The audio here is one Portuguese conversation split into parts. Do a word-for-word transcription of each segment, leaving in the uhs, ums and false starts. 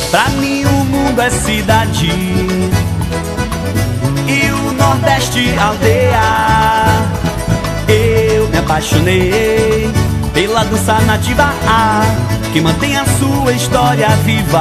Pra mim o mundo é cidade e o Nordeste aldeia. Eu me apaixonei pela dança nativa que mantém a sua história viva.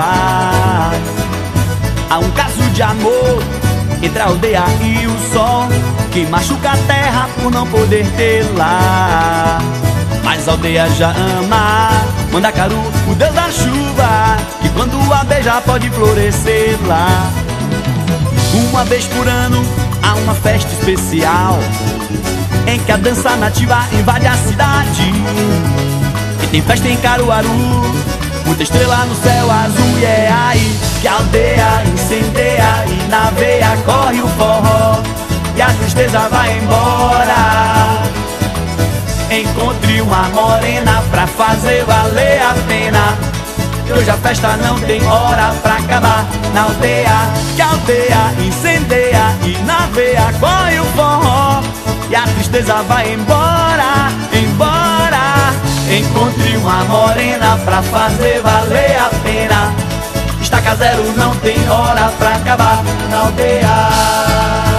Há um caso de amor entre a aldeia e o sol que machuca a terra por não poder tê-la. Mas a aldeia já ama Mandacaru, o deus da chuva, que quando a beija pode florescer lá. Uma vez por ano há uma festa especial em que a dança nativa invade a cidade. E tem festa em Caruaru, muita estrela no céu azul. E é aí que a aldeia incendeia e na veia corre o forró e a tristeza vai embora. Encontre uma morena pra fazer valer a pena, que hoje a festa não tem hora pra acabar. Na aldeia, que a aldeia incendeia e na veia corre o forró e a tristeza vai embora, embora. Encontre uma morena pra fazer valer a pena, estaca zero não tem hora pra acabar. Na aldeia.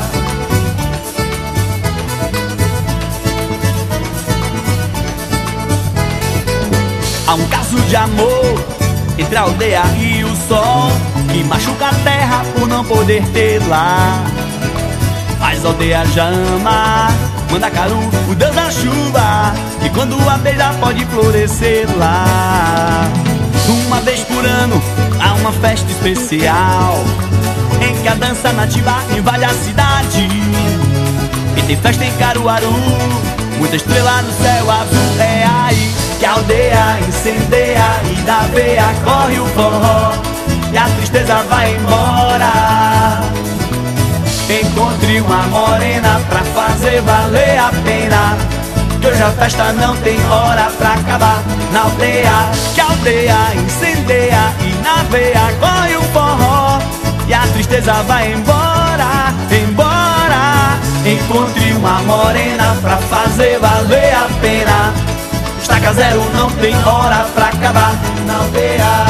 Há um caso de amor entre a aldeia e o sol que machuca a terra por não poder tê-la. Mas a aldeia já ama Mandacaru, o deus da chuva, que quando a beija pode florescer lá. Uma vez por ano há uma festa especial em que a dança nativa invade a cidade. E tem festa em Caruaru, muita estrela no céu azul. É aí que a aldeia incendeia e da veia corre o forró e a tristeza vai embora. Encontre uma morena pra fazer valer a pena, que hoje a festa não tem hora pra acabar. Na aldeia, que a aldeia incendeia e na veia corre o forró e a tristeza vai embora, embora. Encontre uma morena pra fazer valer a pena, estaca zero não tem hora pra acabar. Na aldeia.